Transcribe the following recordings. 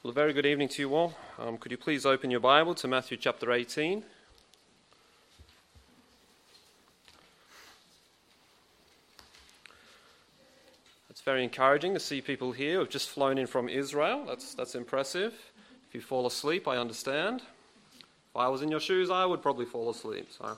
Well, a very good evening to you all. Could you please open your Bible to Matthew chapter 18? It's very encouraging to see people here who have just flown in from Israel. That's impressive. If you fall asleep, I understand. If I was in your shoes, I would probably fall asleep. So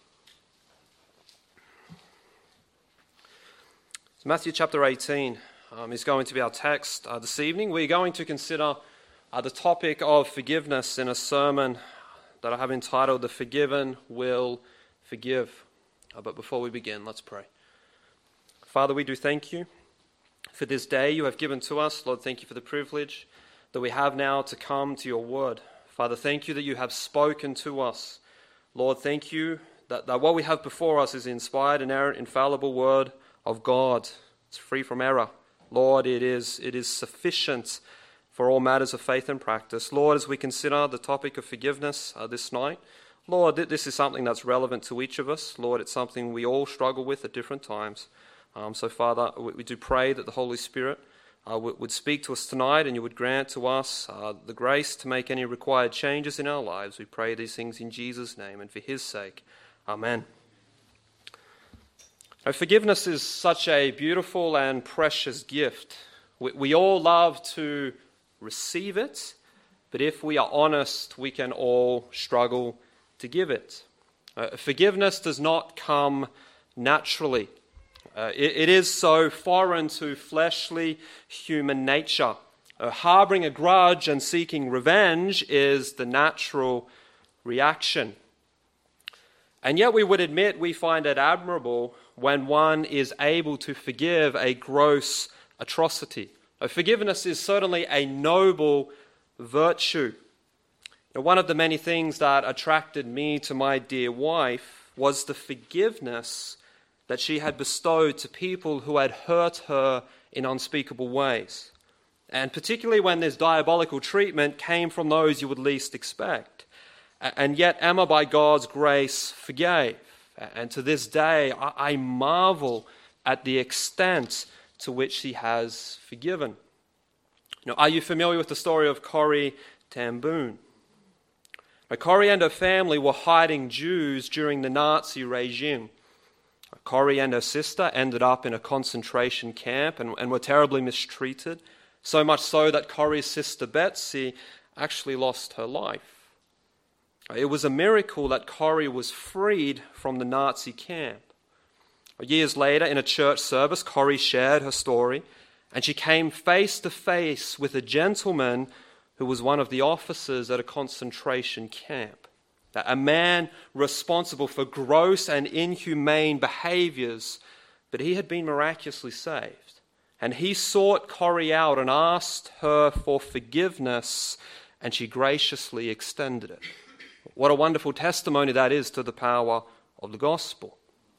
Matthew chapter 18 is going to be our text this evening. We're going to consider the topic of forgiveness in a sermon that I have entitled "The Forgiven Will Forgive." But before we begin, let's pray. Father, we do thank you for this day you have given to us. Lord, thank you for the privilege that we have now to come to your word. Father, thank you that you have spoken to us. Lord, thank you that what we have before us is the inspired, inerrant, infallible word of God. It's free from error. Lord, it is sufficient for all matters of faith and practice. Lord, as we consider the topic of forgiveness this night, Lord, this is something that's relevant to each of us. Lord, it's something we all struggle with at different times. So, Father, we do pray that the Holy Spirit would speak to us tonight, and you would grant to us the grace to make any required changes in our lives. We pray these things in Jesus' name and for his sake. Amen. Now, forgiveness is such a beautiful and precious gift. We all love to receive it, but if we are honest, we can all struggle to give it. Forgiveness does not come naturally. It is so foreign to fleshly human nature. Harboring a grudge and seeking revenge is the natural reaction. And yet we would admit we find it admirable when one is able to forgive a gross atrocity. Forgiveness is certainly a noble virtue. One of the many things that attracted me to my dear wife was the forgiveness that she had bestowed to people who had hurt her in unspeakable ways. And particularly when this diabolical treatment came from those you would least expect. And yet Emma, by God's grace, forgave. And to this day, I marvel at the extent to which she has forgiven. Are you familiar with the story of Corrie ten Boom? Corrie and her family were hiding Jews during the Nazi regime. Corrie and her sister ended up in a concentration camp and were terribly mistreated, so much so that Corrie's sister Betsy actually lost her life. It was a miracle that Corrie was freed from the Nazi camp. Years later, in a church service, Corrie shared her story, and she came face to face with a gentleman who was one of the officers at a concentration camp. A man responsible for gross and inhumane behaviors, but he had been miraculously saved. And he sought Corrie out and asked her for forgiveness, and she graciously extended it. What a wonderful testimony that is to the power of the gospel.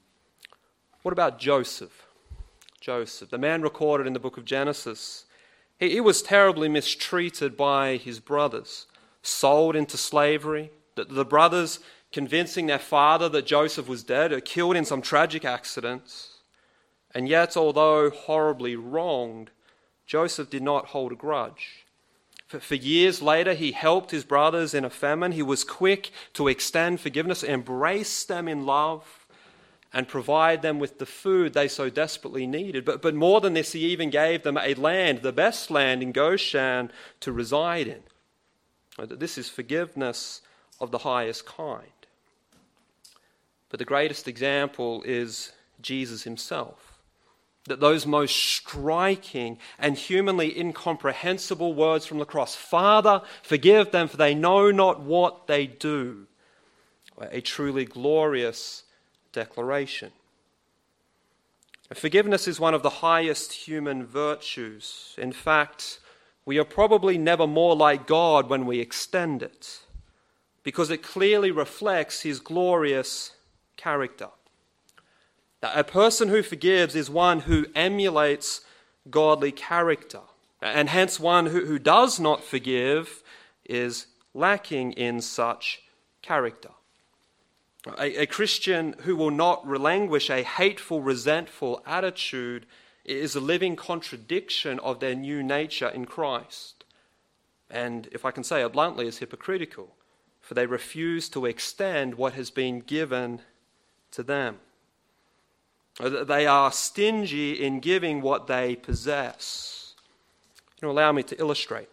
What about Joseph? Joseph, the man recorded in the book of Genesis. He was terribly mistreated by his brothers, sold into slavery. The brothers convincing their father that Joseph was dead, or killed in some tragic accidents. And yet, although horribly wronged, Joseph did not hold a grudge. For years later, he helped his brothers in a famine. He was quick to extend forgiveness, embrace them in love, and provide them with the food they so desperately needed. But more than this, he even gave them a land, the best land in Goshen, to reside in. This is forgiveness of the highest kind. But the greatest example is Jesus himself. That those most striking and humanly incomprehensible words from the cross, "Father, forgive them, for they know not what they do," a truly glorious declaration. Forgiveness is one of the highest human virtues. In fact, we are probably never more like God when we extend it, because it clearly reflects his glorious character. A person who forgives is one who emulates godly character, and hence one who does not forgive is lacking in such character. A Christian who will not relinquish a hateful, resentful attitude is a living contradiction of their new nature in Christ. and if I can say it bluntly, is hypocritical, for they refuse to extend what has been given to them. They are stingy in giving what they possess. Allow me to illustrate.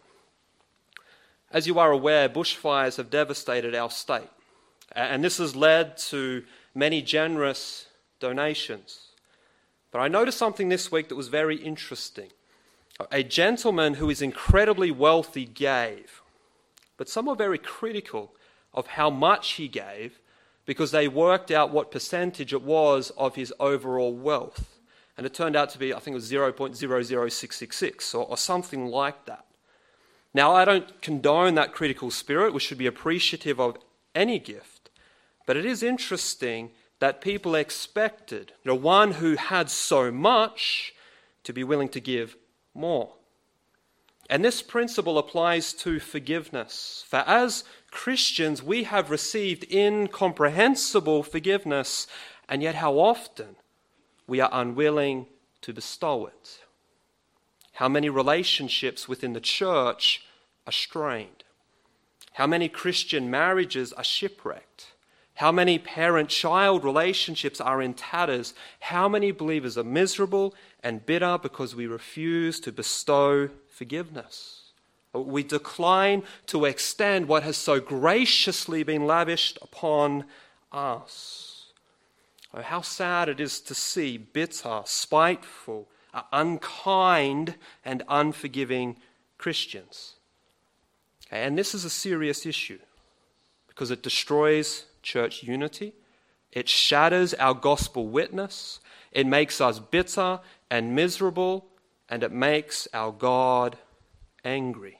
As you are aware, bushfires have devastated our state, and this has led to many generous donations. But I noticed something this week that was very interesting. A gentleman who is incredibly wealthy gave, but some were very critical of how much he gave because they worked out what percentage it was of his overall wealth. And it turned out to be, I think it was 0.00666 or something like that. Now, I don't condone that critical spirit. We should be appreciative of any gift. But it is interesting that people expected one who had so much to be willing to give more. And this principle applies to forgiveness. For as Christians, we have received incomprehensible forgiveness, and yet how often we are unwilling to bestow it. How many relationships within the church are strained. How many Christian marriages are shipwrecked. How many parent-child relationships are in tatters. How many believers are miserable and bitter because we refuse to bestow forgiveness. We decline to extend what has so graciously been lavished upon us. Oh, how sad it is to see bitter, spiteful, unkind, and unforgiving Christians. And this is a serious issue because it destroys church unity, it shatters our gospel witness, it makes us bitter and miserable, and it makes our God angry.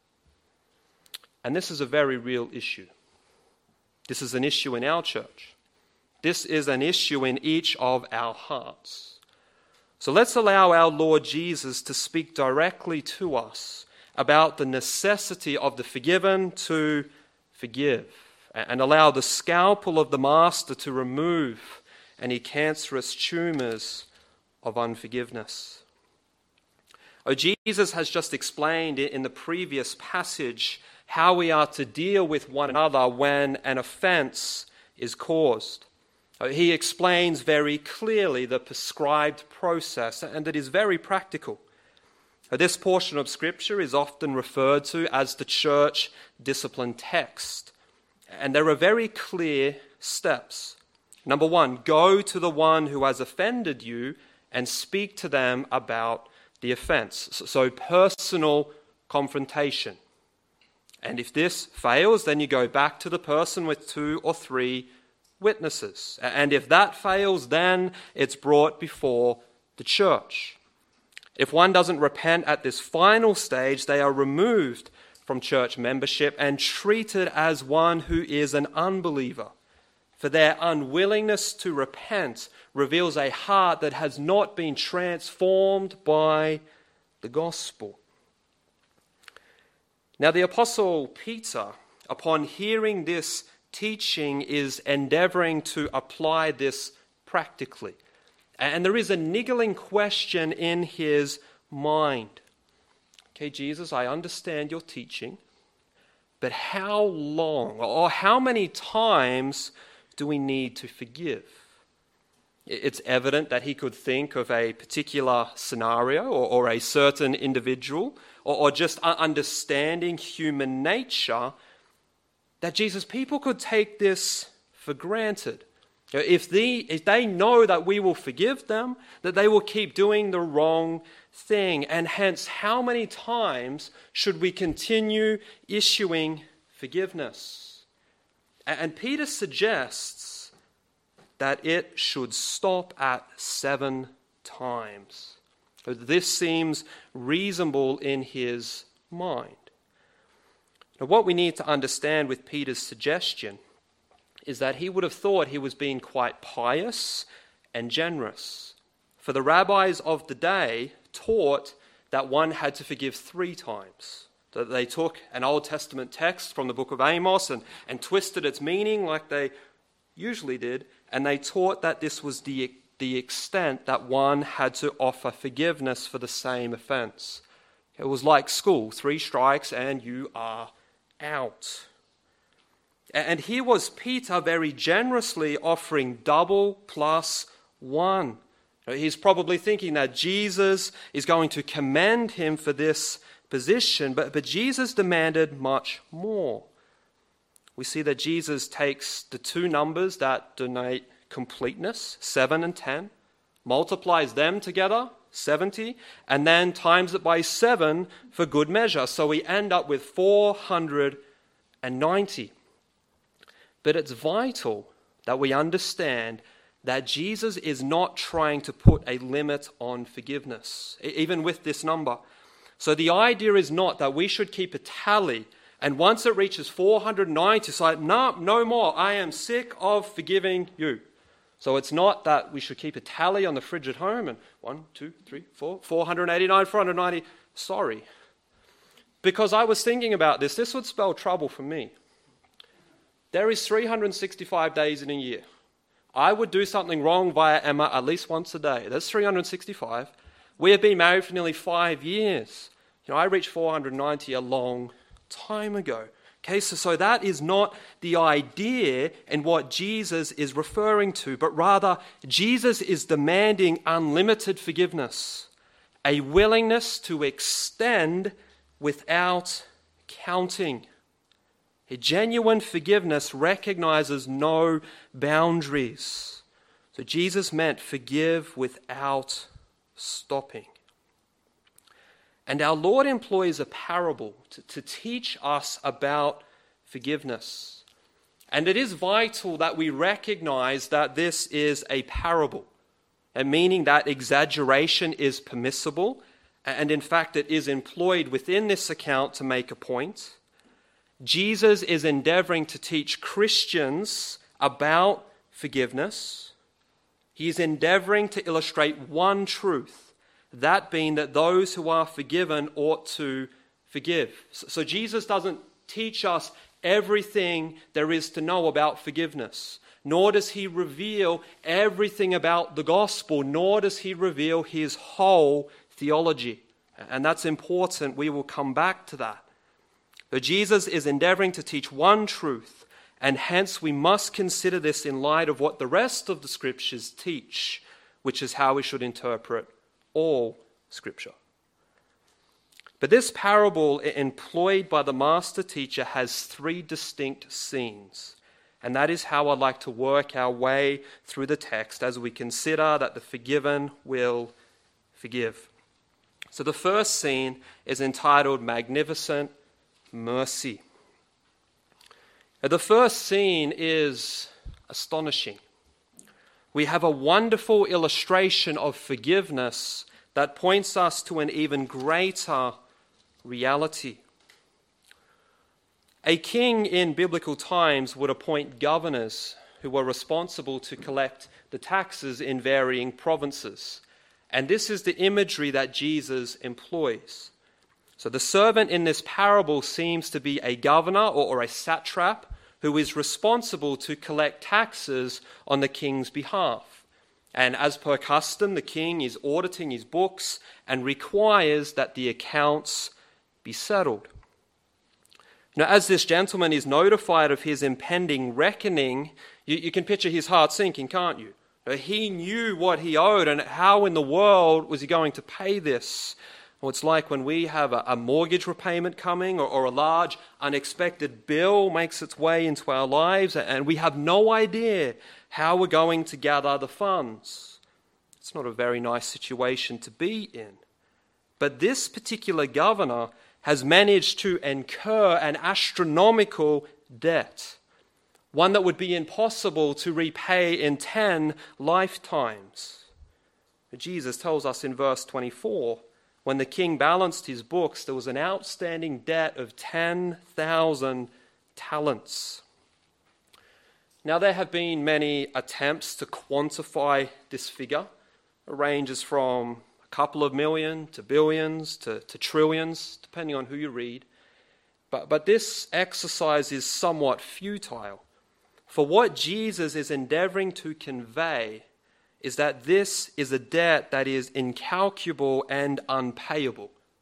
And this is a very real issue. This is an issue in our church. This is an issue in each of our hearts. So let's allow our Lord Jesus to speak directly to us about the necessity of the forgiven to forgive, and allow the scalpel of the Master to remove any cancerous tumors of unforgiveness. Oh, Jesus has just explained in the previous passage how we are to deal with one another when an offense is caused. He explains very clearly the prescribed process, and it is very practical. This portion of Scripture is often referred to as the church discipline text. And there are very clear steps. Number one, go to the one who has offended you and speak to them about the offense. So personal confrontation. And if this fails, then you go back to the person with 2 or 3 witnesses. And if that fails, then it's brought before the church. If one doesn't repent at this final stage, they are removed from church membership and treated as one who is an unbeliever. For their unwillingness to repent reveals a heart that has not been transformed by the gospel. Now, the Apostle Peter, upon hearing this teaching, is endeavoring to apply this practically. And there is a niggling question in his mind. Okay, Jesus, I understand your teaching, but how long or how many times do we need to forgive? It's evident that he could think of a particular scenario or a certain individual or just understanding human nature that Jesus, people could take this for granted. If they know that we will forgive them, that they will keep doing the wrong thing. And hence, how many times should we continue issuing forgiveness? And Peter suggests that it should stop at 7 times. This seems reasonable in his mind. Now, what we need to understand with Peter's suggestion is that he would have thought he was being quite pious and generous. For the rabbis of the day taught that one had to forgive 3 times. That they took an Old Testament text from the book of Amos and twisted its meaning like they usually did, and they taught that this was the extent that one had to offer forgiveness for the same offense. It was like school, 3 strikes and you are out. And here was Peter very generously offering double plus 1. He's probably thinking that Jesus is going to commend him for this position, but Jesus demanded much more. We see that Jesus takes the 2 numbers that denote completeness, 7 and 10, multiplies them together, 70, and then times it by 7 for good measure. So we end up with 490. But it's vital that we understand that Jesus is not trying to put a limit on forgiveness, even with this number. So the idea is not that we should keep a tally, and once it reaches 490, it's like, no more, I am sick of forgiving you. So it's not that we should keep a tally on the fridge at home and 1, 2, 3, 4, 489, 490, sorry. Because I was thinking about this would spell trouble for me. There is 365 days in a year. I would do something wrong via Emma at least once a day. That's 365. We have been married for nearly 5 years. I reached 490 a long time ago. Okay, so that is not the idea and what Jesus is referring to, but rather Jesus is demanding unlimited forgiveness, a willingness to extend without counting. A genuine forgiveness recognizes no boundaries. So Jesus meant forgive without stopping. And our Lord employs a parable to teach us about forgiveness. And it is vital that we recognize that this is a parable, and meaning that exaggeration is permissible, and in fact it is employed within this account to make a point. Jesus is endeavoring to teach Christians about forgiveness. He is endeavoring to illustrate one truth, that being that those who are forgiven ought to forgive. So Jesus doesn't teach us everything there is to know about forgiveness, nor does he reveal everything about the gospel, nor does he reveal his whole theology. And that's important. We will come back to that. But Jesus is endeavoring to teach one truth, and hence we must consider this in light of what the rest of the scriptures teach, which is how we should interpret all Scripture. But this parable employed by the master teacher has 3 distinct scenes. And that is how I'd like to work our way through the text as we consider that the forgiven will forgive. So the first scene is entitled Magnificent Mercy. Now, the first scene is astonishing. We have a wonderful illustration of forgiveness that points us to an even greater reality. A king in biblical times would appoint governors who were responsible to collect the taxes in varying provinces. And this is the imagery that Jesus employs. So the servant in this parable seems to be a governor or a satrap who is responsible to collect taxes on the king's behalf. And as per custom, the king is auditing his books and requires that the accounts be settled. Now, as this gentleman is notified of his impending reckoning, you can picture his heart sinking, can't you? He knew what he owed, and how in the world was he going to pay this? Well, it's like when we have a mortgage repayment coming or a large unexpected bill makes its way into our lives and we have no idea how we're going to gather the funds. It's not a very nice situation to be in. But this particular governor has managed to incur an astronomical debt, one that would be impossible to repay in 10 lifetimes. But Jesus tells us in verse 24, when the king balanced his books, there was an outstanding debt of 10,000 talents. Now, there have been many attempts to quantify this figure. It ranges from a couple of million to billions to trillions, depending on who you read. But this exercise is somewhat futile. For what Jesus is endeavoring to convey is that this is a debt that is incalculable and unpayable.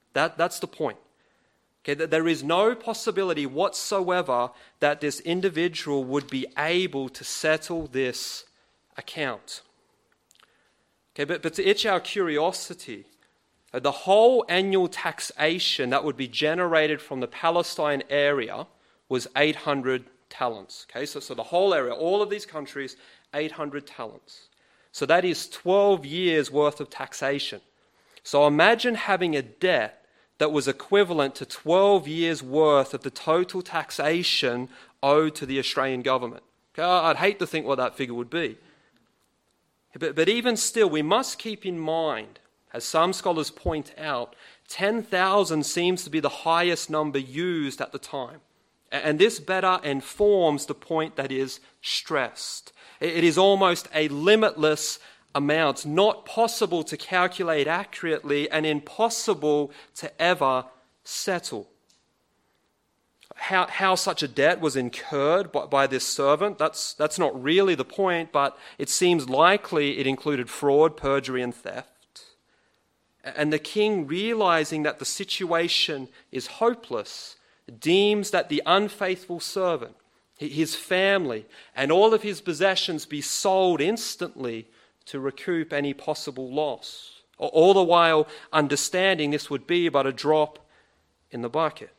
That's the point. Okay, that there is no possibility whatsoever that this individual would be able to settle this account. Okay, but to itch our curiosity, the whole annual taxation that would be generated from the Palestine area was 800 talents. Okay, so the whole area, all of these countries, 800 talents. So that is 12 years worth of taxation. So imagine having a debt that was equivalent to 12 years worth of the total taxation owed to the Australian government. Okay, I'd hate to think what that figure would be. But even still, we must keep in mind, as some scholars point out, 10,000 seems to be the highest number used at the time. And this better informs the point that is stressed. It is almost a limitless amount, not possible to calculate accurately and impossible to ever settle. How such a debt was incurred by this servant, that's not really the point, but it seems likely it included fraud, perjury, and theft. And the king, realizing that the situation is hopeless, deems that the unfaithful servant, his family, and all of his possessions be sold instantly to recoup any possible loss, all the while understanding this would be but a drop in the bucket.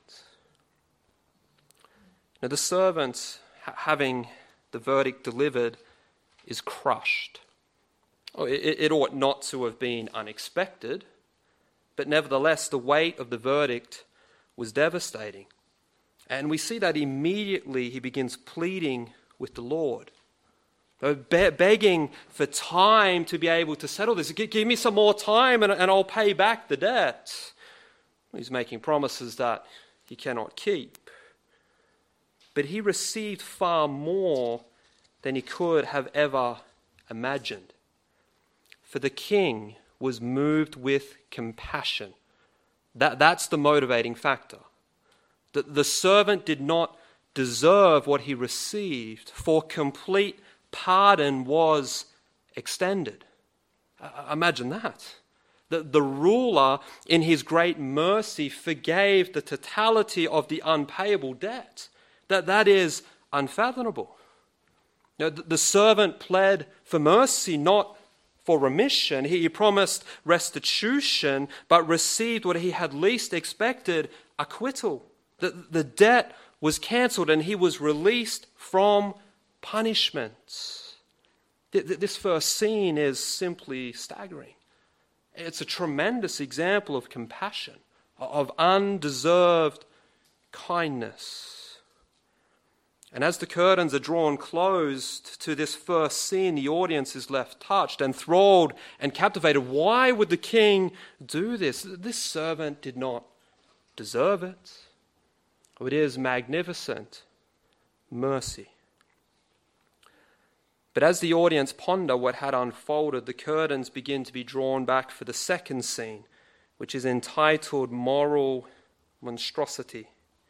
Now the servant, having the verdict delivered, is crushed. It ought not to have been unexpected, but nevertheless the weight of the verdict was devastating. And we see that immediately he begins pleading with the Lord, begging for time to be able to settle this. Give me some more time and I'll pay back the debt. He's making promises that he cannot keep. But he received far more than he could have ever imagined. For the king was moved with compassion. That's the motivating factor. The servant did not deserve what he received, for complete pardon was extended. Imagine that. The ruler, in his great mercy, forgave the totality of the unpayable debt. That is unfathomable. The servant pled for mercy, not for remission. He promised restitution, but received what he had least expected, acquittal. The debt was cancelled and he was released from punishment. This first scene is simply staggering. It's a tremendous example of compassion, of undeserved kindness. And as the curtains are drawn closed to this first scene, the audience is left touched, enthralled, and captivated. Why would the king do this? This servant did not deserve it. It is magnificent mercy. But as the audience ponder what had unfolded, the curtains begin to be drawn back for the second scene, which is entitled Moral Monstrosity.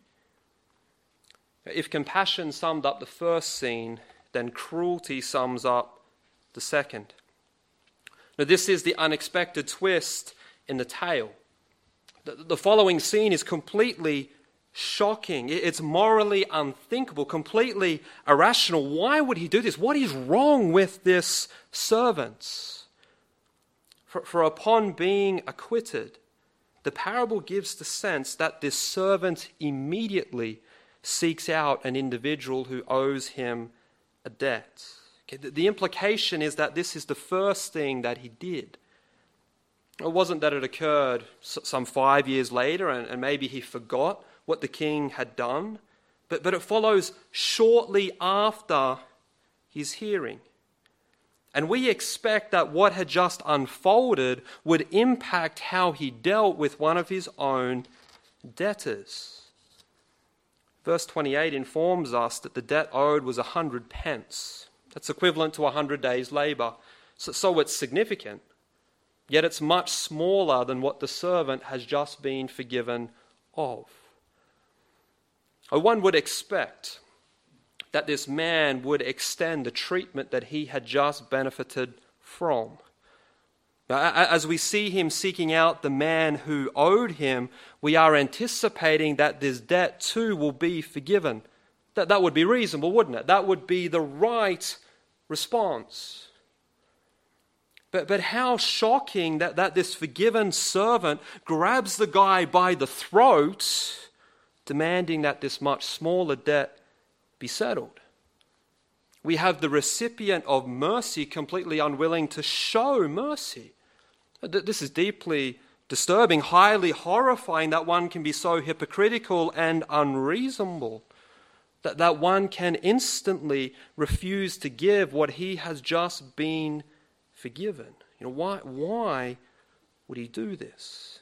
If compassion summed up the first scene, then cruelty sums up the second. Now, this is the unexpected twist in the tale. The following scene is completely shocking. It's morally unthinkable, completely irrational. Why would he do this? What is wrong with this servant? For upon being acquitted, the parable gives the sense that this servant immediately seeks out an individual who owes him a debt. Okay, the implication is that this is the first thing that he did. It wasn't that it occurred some 5 years later and maybe he forgot what the king had done, but it follows shortly after his hearing. And we expect that what had just unfolded would impact how he dealt with one of his own debtors. Verse 28 informs us that the debt owed was 100 pence. That's equivalent to 100 days' labour. So it's significant. Yet it's much smaller than what the servant has just been forgiven of. One would expect that this man would extend the treatment that he had just benefited from. As we see him seeking out the man who owed him, we are anticipating that this debt too will be forgiven. That would be reasonable, wouldn't it? That would be the right response. But how shocking that this forgiven servant grabs the guy by the throat, demanding that this much smaller debt be settled. We have the recipient of mercy completely unwilling to show mercy. This is deeply disturbing, highly horrifying that one can be so hypocritical and unreasonable, that one can instantly refuse to give what he has just been forgiven. Why would he do this?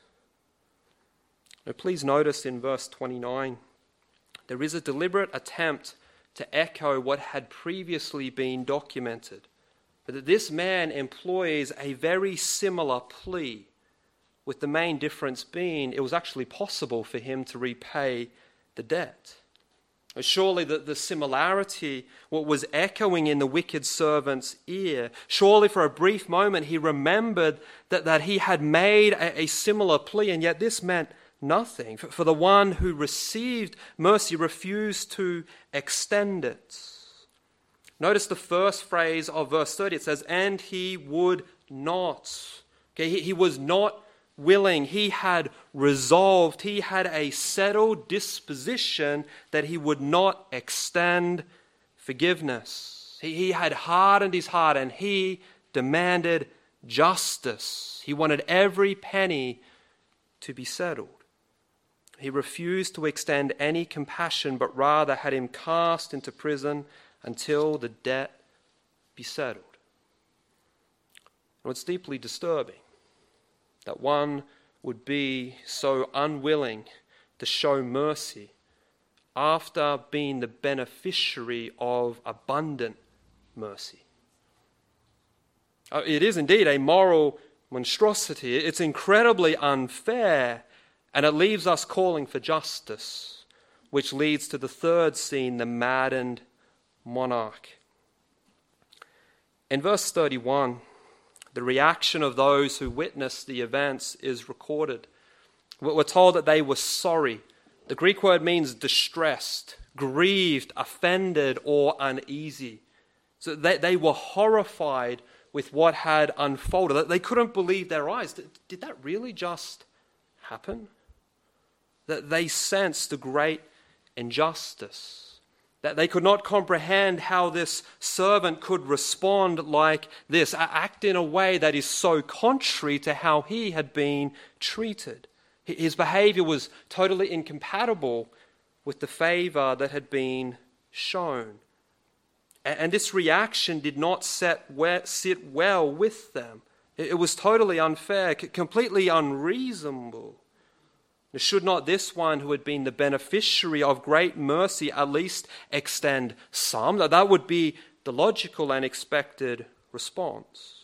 Now, please notice in verse 29, there is a deliberate attempt to echo what had previously been documented. But that this man employs a very similar plea, with the main difference being it was actually possible for him to repay the debt. Surely the similarity, what was echoing in the wicked servant's ear, surely for a brief moment he remembered that he had made a similar plea, and yet this meant nothing. For the one who received mercy refused to extend it. Notice the first phrase of verse 30. It says, and he would not. Okay, he was not willing. He had resolved. He had a settled disposition that he would not extend forgiveness. He had hardened his heart and he demanded justice. He wanted every penny to be settled. He refused to extend any compassion, but rather had him cast into prison until the debt be settled. And it's deeply disturbing that one would be so unwilling to show mercy after being the beneficiary of abundant mercy. It is indeed a moral monstrosity. It's incredibly unfair, and it leaves us calling for justice, which leads to the third scene, the maddened monarch. In verse 31, the reaction of those who witnessed the events is recorded. We're told that they were sorry. The Greek word means distressed, grieved, offended, or uneasy. So they were horrified with what had unfolded. They couldn't believe their eyes. Did that really just happen? That they sensed the great injustice. That they could not comprehend how this servant could respond like this, act in a way that is so contrary to how he had been treated. His behavior was totally incompatible with the favor that had been shown. And this reaction did not sit well with them. It was totally unfair, completely unreasonable. Should not this one who had been the beneficiary of great mercy at least extend some? That would be the logical and expected response.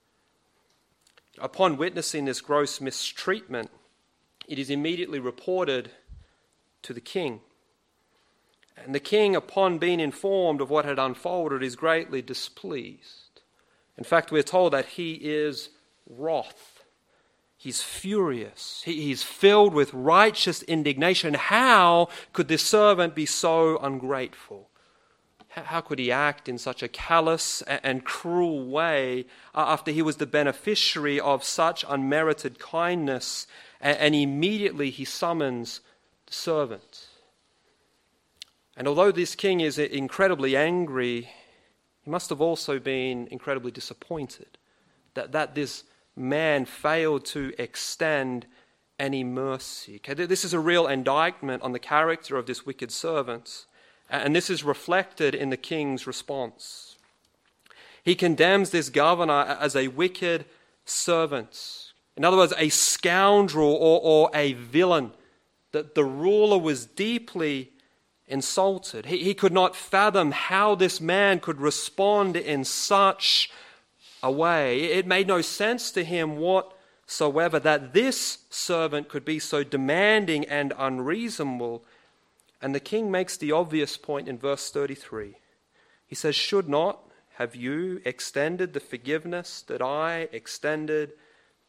Upon witnessing this gross mistreatment, it is immediately reported to the king. And the king, upon being informed of what had unfolded, is greatly displeased. In fact, we're told that he is wroth. He's furious. He's filled with righteous indignation. How could this servant be so ungrateful? How could he act in such a callous and cruel way after he was the beneficiary of such unmerited kindness? And immediately he summons the servant. And although this king is incredibly angry, he must have also been incredibly disappointed that this man failed to extend any mercy. Okay, this is a real indictment on the character of this wicked servant, and this is reflected in the king's response. He condemns this governor as a wicked servant. In other words, a scoundrel or a villain. That the ruler was deeply insulted. He could not fathom how this man could respond in such a way. It made no sense to him whatsoever that this servant could be so demanding and unreasonable. And the king makes the obvious point in verse 33. He says, "Should not have you extended the forgiveness that I extended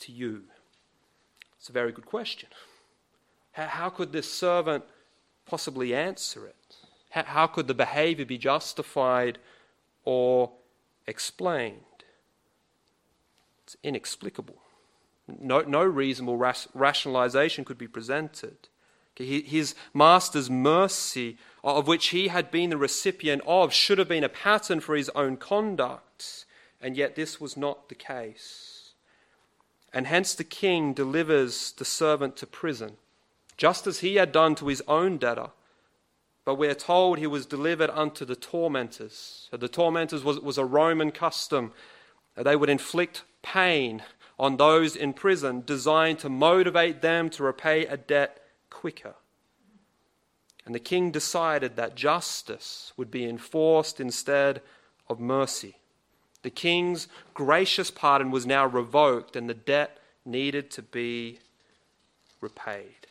to you? It's a very good question. How could this servant possibly answer it? How could the behavior be justified or explained? It's inexplicable. No reasonable rationalization could be presented. His master's mercy, of which he had been the recipient of, should have been a pattern for his own conduct, and yet this was not the case. And hence the king delivers the servant to prison, just as he had done to his own debtor. But we are told he was delivered unto the tormentors. So the tormentors was a Roman custom. They would inflict pain on those in prison, designed to motivate them to repay a debt quicker. And the king decided that justice would be enforced instead of mercy. The king's gracious pardon was now revoked, and the debt needed to be repaid.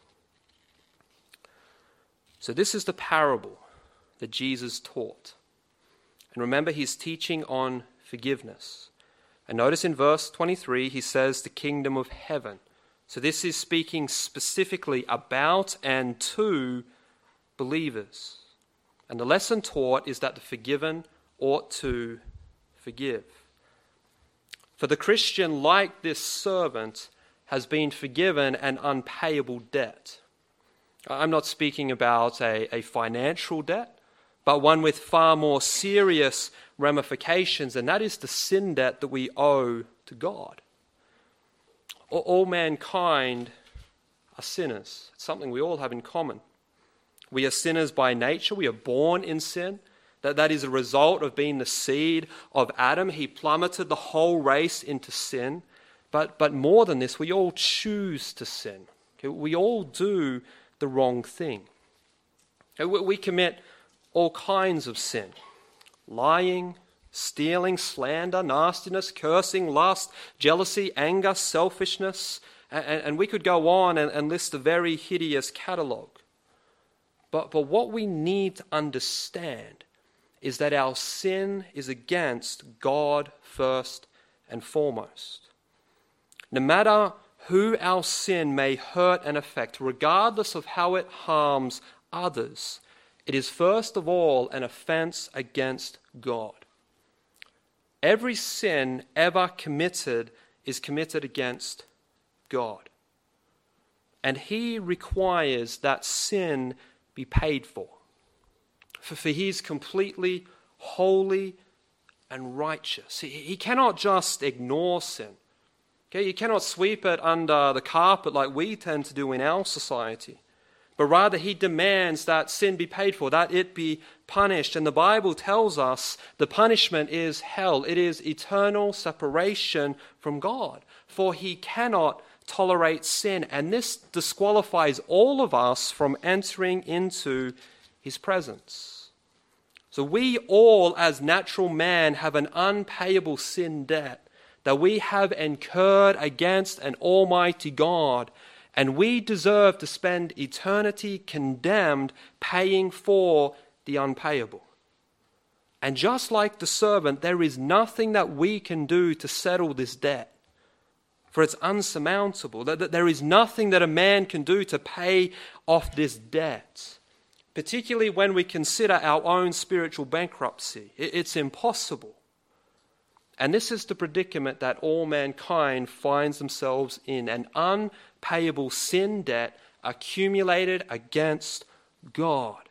So this is the parable that Jesus taught. And remember, he's teaching on forgiveness. And notice in verse 23, he says the kingdom of heaven. So this is speaking specifically about and to believers. And the lesson taught is that the forgiven ought to forgive. For the Christian, like this servant, has been forgiven an unpayable debt. I'm not speaking about a financial debt, but one with far more serious ramifications, and that is the sin debt that we owe to God. All mankind are sinners. It's something we all have in common. We are sinners by nature. We are born in sin. That is a result of being the seed of Adam. He plummeted the whole race into sin. But more than this, we all choose to sin. We all do the wrong thing. We commit all kinds of sin. Lying, stealing, slander, nastiness, cursing, lust, jealousy, anger, selfishness. And we could go on and list a very hideous catalogue. But what we need to understand is that our sin is against God first and foremost. No matter who our sin may hurt and affect, regardless of how it harms others, it is first of all an offense against God. Every sin ever committed is committed against God. And he requires that sin be paid for. For he is completely holy and righteous. He cannot just ignore sin. Okay, you cannot sweep it under the carpet like we tend to do in our society. But rather he demands that sin be paid for, that it be punished. And the Bible tells us the punishment is hell. It is eternal separation from God. For he cannot tolerate sin. And this disqualifies all of us from entering into his presence. So we all as natural man have an unpayable sin debt that we have incurred against an almighty God, and we deserve to spend eternity condemned paying for the unpayable. And just like the servant, there is nothing that we can do to settle this debt, for it's unsurmountable. There is nothing that a man can do to pay off this debt, particularly when we consider our own spiritual bankruptcy. It's impossible. And this is the predicament that all mankind finds themselves in, an unpayable sin debt accumulated against God.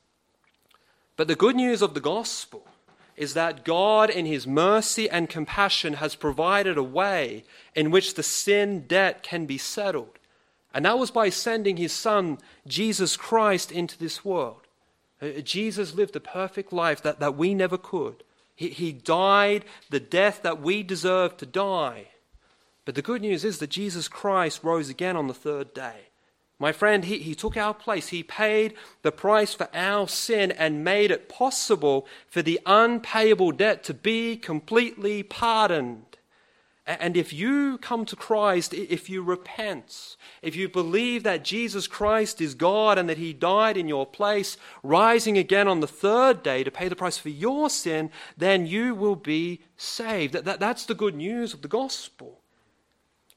But the good news of the gospel is that God in his mercy and compassion has provided a way in which the sin debt can be settled. And that was by sending his son, Jesus Christ, into this world. Jesus lived a perfect life that we never could. He died the death that we deserve to die. But the good news is that Jesus Christ rose again on the third day. My friend, he took our place. He paid the price for our sin and made it possible for the unpayable debt to be completely pardoned. And if you come to Christ, if you repent, if you believe that Jesus Christ is God and that he died in your place, rising again on the third day to pay the price for your sin, then you will be saved. That's the good news of the gospel.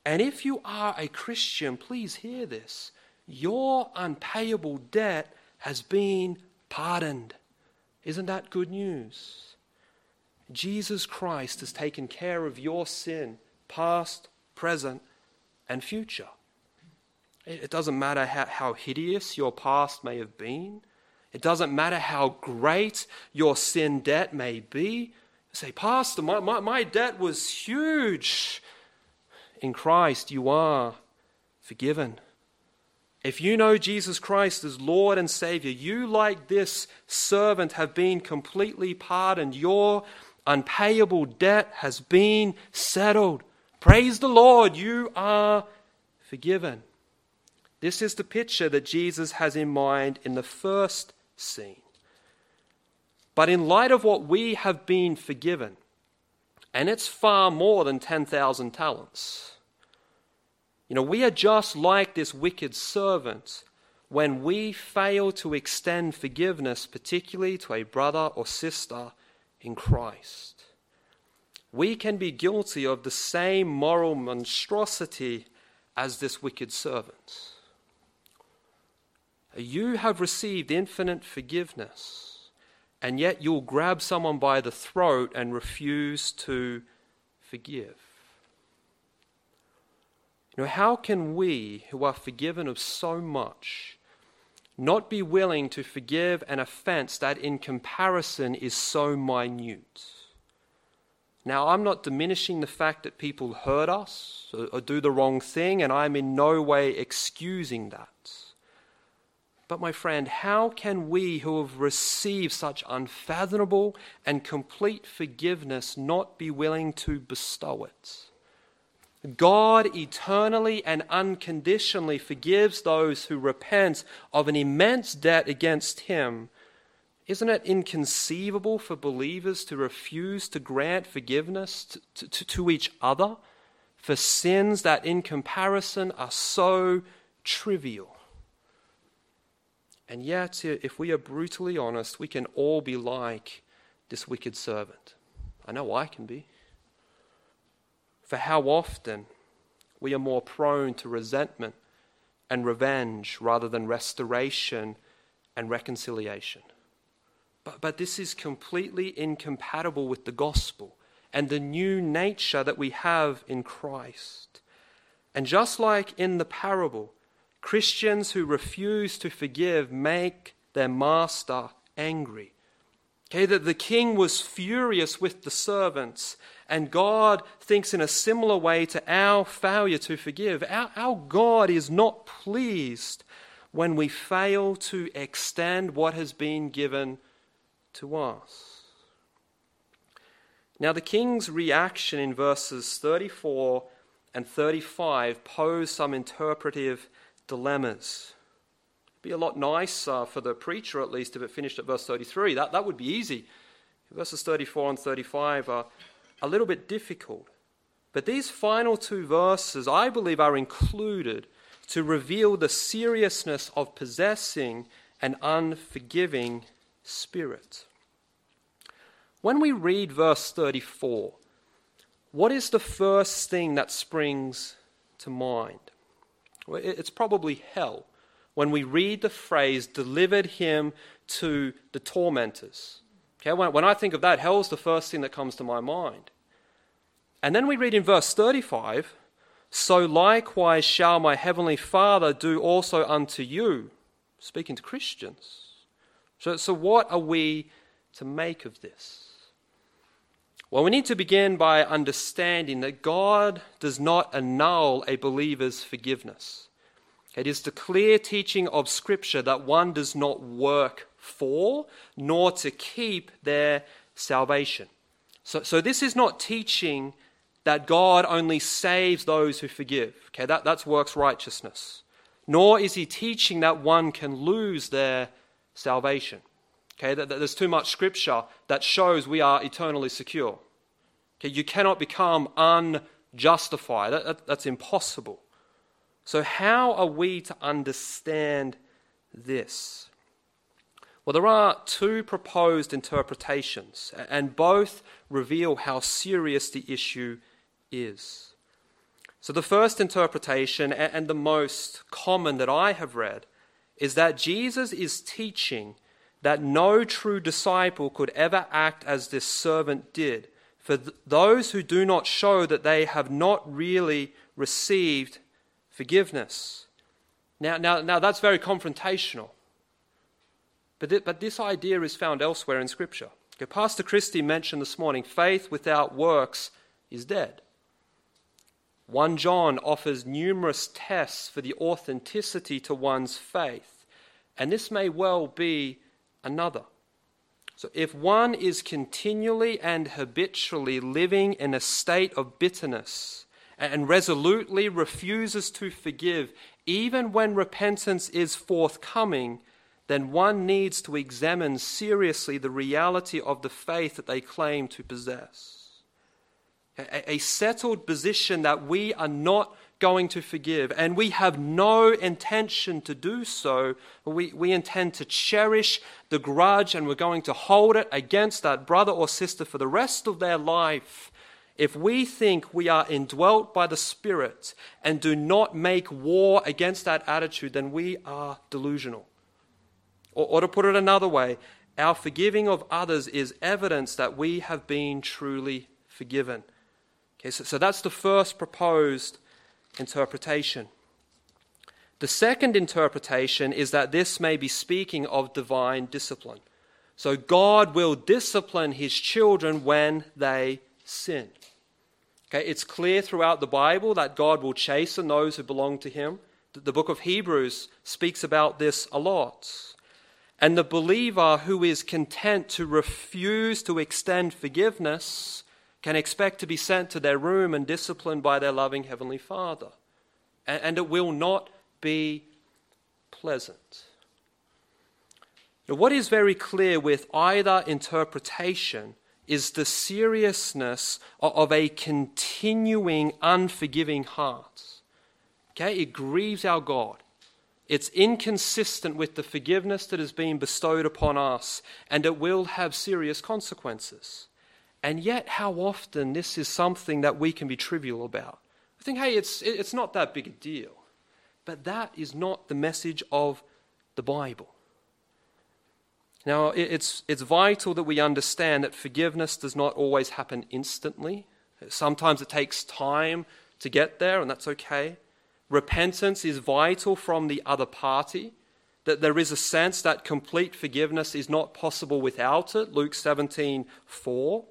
And if you are a Christian, please hear this. Your unpayable debt has been pardoned. Isn't that good news? Jesus Christ has taken care of your sin, past, present, and future. It doesn't matter how hideous your past may have been. It doesn't matter how great your sin debt may be. You say, Pastor, my debt was huge. In Christ, you are forgiven. If you know Jesus Christ as Lord and Savior, you, like this servant, have been completely pardoned. Your unpayable debt has been settled. Praise the Lord, you are forgiven. This is the picture that Jesus has in mind in the first scene. But in light of what we have been forgiven, and it's far more than 10,000 talents. We are just like this wicked servant when we fail to extend forgiveness, particularly to a brother or sister in Christ. We can be guilty of the same moral monstrosity as this wicked servant. You have received infinite forgiveness, and yet you'll grab someone by the throat and refuse to forgive. How can we, who are forgiven of so much, not be willing to forgive an offense that in comparison is so minute? Now, I'm not diminishing the fact that people hurt us or do the wrong thing, and I'm in no way excusing that. But my friend, how can we who have received such unfathomable and complete forgiveness not be willing to bestow it? God eternally and unconditionally forgives those who repent of an immense debt against Him. Isn't it inconceivable for believers to refuse to grant forgiveness to each other for sins that in comparison are so trivial? And yet, if we are brutally honest, we can all be like this wicked servant. I know I can be. For how often we are more prone to resentment and revenge rather than restoration and reconciliation. But this is completely incompatible with the gospel and the new nature that we have in Christ. And just like in the parable, Christians who refuse to forgive make their master angry. Okay, that the king was furious with the servants, and God thinks in a similar way to our failure to forgive. Our God is not pleased when we fail to extend what has been given to us. Now, the king's reaction in verses 34 and 35 pose some interpretive dilemmas. It'd be a lot nicer for the preacher, at least, if it finished at verse 33. That would be easy. Verses 34 and 35 are a little bit difficult. But these final two verses, I believe, are included to reveal the seriousness of possessing an unforgiving spirit. When we read verse 34, what is the first thing that springs to mind? Well, it's probably hell. When we read the phrase, delivered him to the tormentors. Okay, when I think of that, hell's the first thing that comes to my mind. And then we read in verse 35, so likewise shall my heavenly Father do also unto you, speaking to Christians. So what are we to make of this? Well, we need to begin by understanding that God does not annul a believer's forgiveness. It is the clear teaching of Scripture that one does not work for, nor to keep their salvation. So this is not teaching that God only saves those who forgive. Okay, that's works righteousness. Nor is he teaching that one can lose their salvation. Okay, there's too much Scripture that shows we are eternally secure. Okay, you cannot become unjustified. That's impossible. So how are we to understand this? Well, there are two proposed interpretations, and both reveal how serious the issue is. So the first interpretation, and the most common that I have read, is that Jesus is teaching that no true disciple could ever act as this servant did, for those who do not show that they have not really received forgiveness. Now that's very confrontational. But this idea is found elsewhere in Scripture. Okay, Pastor Christie mentioned this morning, faith without works is dead. 1 John offers numerous tests for the authenticity to one's faith, and this may well be another. So if one is continually and habitually living in a state of bitterness and resolutely refuses to forgive, even when repentance is forthcoming, then one needs to examine seriously the reality of the faith that they claim to possess. A settled position that we are not going to forgive, and we have no intention to do so. We intend to cherish the grudge, and we're going to hold it against that brother or sister for the rest of their life. If we think we are indwelt by the Spirit and do not make war against that attitude, then we are delusional. Or to put it another way, our forgiving of others is evidence that we have been truly forgiven. Okay, so that's the first proposed interpretation. The second interpretation is that this may be speaking of divine discipline. So God will discipline his children when they sin. Okay, it's clear throughout the Bible that God will chasten those who belong to him. The book of Hebrews speaks about this a lot. And the believer who is content to refuse to extend forgiveness can expect to be sent to their room and disciplined by their loving Heavenly Father. And it will not be pleasant. Now, what is very clear with either interpretation is the seriousness of a continuing unforgiving heart. Okay, it grieves our God. It's inconsistent with the forgiveness that has been bestowed upon us, and it will have serious consequences. And yet, how often this is something that we can be trivial about. I think, hey, it's not that big a deal. But that is not the message of the Bible. Now, it's vital that we understand that forgiveness does not always happen instantly. Sometimes it takes time to get there, and that's okay. Repentance is vital from the other party. That there is a sense that complete forgiveness is not possible without it. Luke 17:4.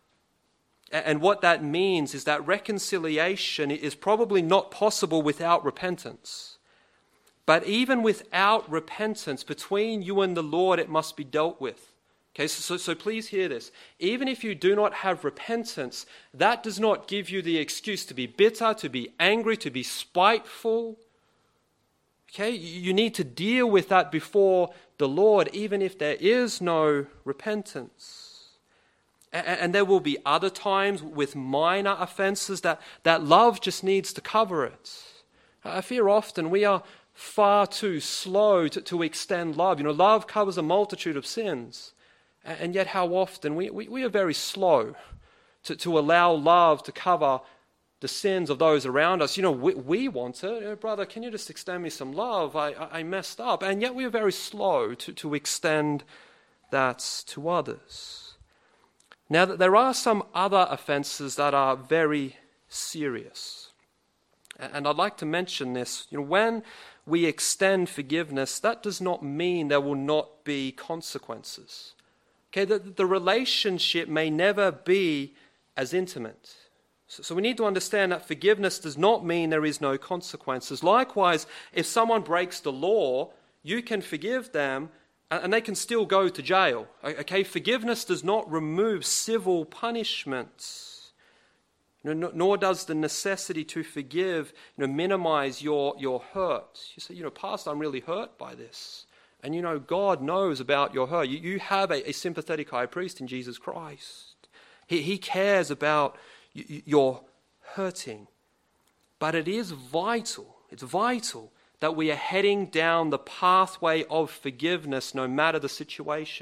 And what that means is that reconciliation is probably not possible without repentance. But even without repentance, between you and the Lord, it must be dealt with. Okay, so please hear this. Even if you do not have repentance, that does not give you the excuse to be bitter, to be angry, to be spiteful. Okay, you need to deal with that before the Lord, even if there is no repentance. And there will be other times with minor offenses that love just needs to cover it. I fear often we are far too slow to extend love. Love covers a multitude of sins. And yet how often we are very slow to allow love to cover the sins of those around us. We want it. Brother, can you just extend me some love? I messed up. And yet we are very slow to extend that to others. Now, there are some other offenses that are very serious. And I'd like to mention this. When we extend forgiveness, that does not mean there will not be consequences. Okay, the relationship may never be as intimate. So we need to understand that forgiveness does not mean there is no consequences. Likewise, if someone breaks the law, you can forgive them and they can still go to jail. Okay, forgiveness does not remove civil punishments. Nor does the necessity to forgive minimize your hurt. You say, Pastor, I'm really hurt by this. And God knows about your hurt. You have a sympathetic high priest in Jesus Christ. He cares about your hurting. But it is vital, it's vital that we are heading down the pathway of forgiveness no matter the situation.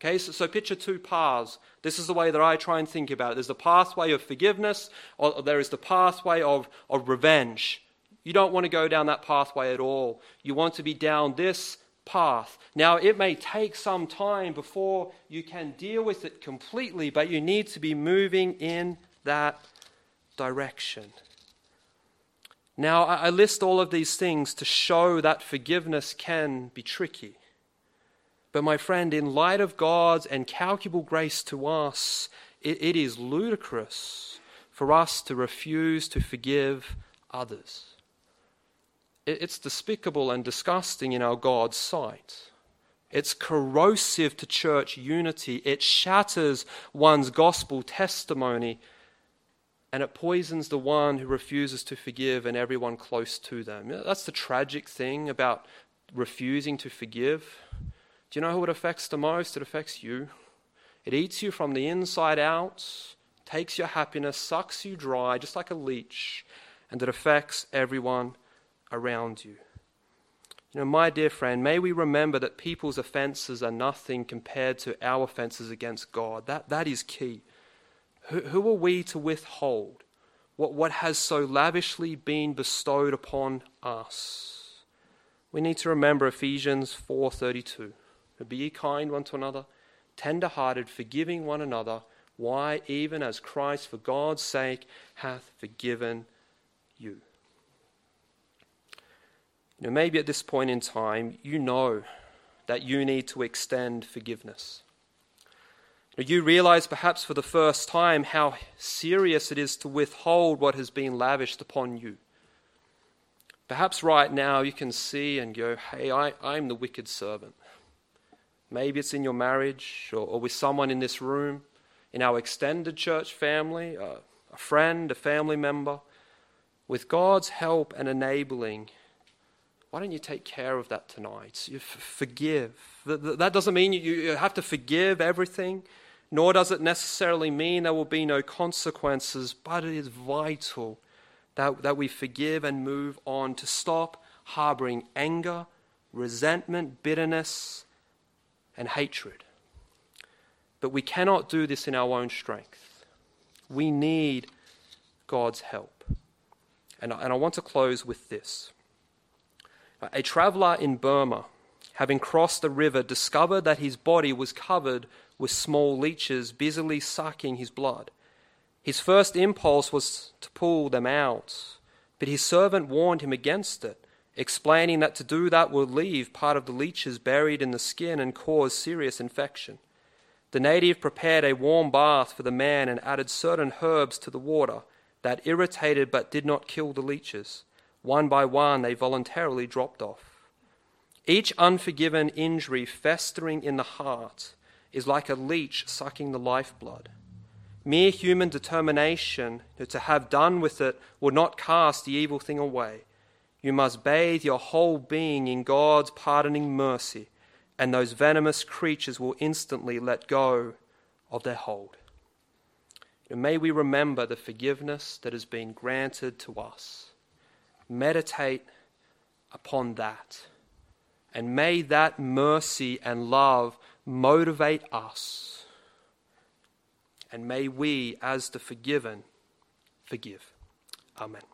Okay, so picture two paths. This is the way that I try and think about it. There's the pathway of forgiveness, or there is the pathway of revenge. You don't want to go down that pathway at all. You want to be down this path. Now, it may take some time before you can deal with it completely, but you need to be moving in that direction. Now, I list all of these things to show that forgiveness can be tricky. But my friend, in light of God's incalculable grace to us, it is ludicrous for us to refuse to forgive others. It's despicable and disgusting in our God's sight. It's corrosive to church unity. It shatters one's gospel testimony, and it poisons the one who refuses to forgive and everyone close to them. That's the tragic thing about refusing to forgive. Do you know who it affects the most? It affects you. It eats you from the inside out, takes your happiness, sucks you dry, just like a leech, and it affects everyone around you. You know, my dear friend, may we remember that people's offenses are nothing compared to our offenses against God. That is key. Who are we to withhold what has so lavishly been bestowed upon us? We need to remember Ephesians 4:32. Be ye kind one to another, tender-hearted, forgiving one another. Why? Even as Christ, for God's sake, hath forgiven you. You know, maybe at this point in time, you know that you need to extend forgiveness. You realize perhaps for the first time how serious it is to withhold what has been lavished upon you. Perhaps right now you can see and go, hey, I'm the wicked servant. Maybe it's in your marriage or with someone in this room, in our extended church family, a friend, a family member. With God's help and enabling, why don't you take care of that tonight? You forgive. That doesn't mean you have to forgive everything, nor does it necessarily mean there will be no consequences, but it is vital that we forgive and move on, to stop harboring anger, resentment, bitterness, and hatred. But we cannot do this in our own strength. We need God's help. And I want to close with this. A traveler in Burma, having crossed the river, discovered that his body was covered with small leeches busily sucking his blood. His first impulse was to pull them out, but his servant warned him against it, explaining that to do that would leave part of the leeches buried in the skin and cause serious infection. The native prepared a warm bath for the man and added certain herbs to the water that irritated but did not kill the leeches. One by one, they voluntarily dropped off. Each unforgiven injury festering in the heart is like a leech sucking the lifeblood. Mere human determination to have done with it will not cast the evil thing away. You must bathe your whole being in God's pardoning mercy, and those venomous creatures will instantly let go of their hold. And may we remember the forgiveness that has been granted to us. Meditate upon that. And may that mercy and love motivate us. And may we, as the forgiven, forgive. Amen.